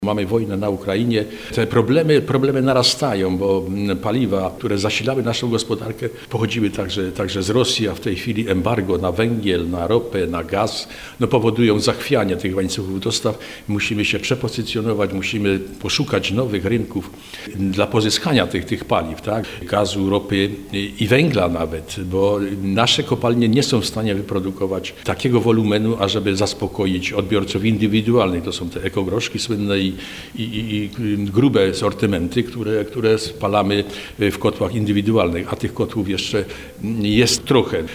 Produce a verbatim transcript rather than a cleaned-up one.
Mamy wojnę na Ukrainie. Te problemy, problemy narastają, bo paliwa, które zasilały naszą gospodarkę, pochodziły także, także z Rosji, a w tej chwili embargo na węgiel, na ropę, na gaz, no powodują zachwianie tych łańcuchów dostaw. Musimy się przepozycjonować, musimy poszukać nowych rynków dla pozyskania tych, tych paliw, tak? Gazu, ropy i węgla nawet, bo nasze kopalnie nie są w stanie wyprodukować takiego wolumenu, ażeby zaspokoić odbiorców indywidualnych. To są te ekogroszki słynne i I, i, i grube sortymenty, które, które spalamy w kotłach indywidualnych, a tych kotłów jeszcze jest trochę.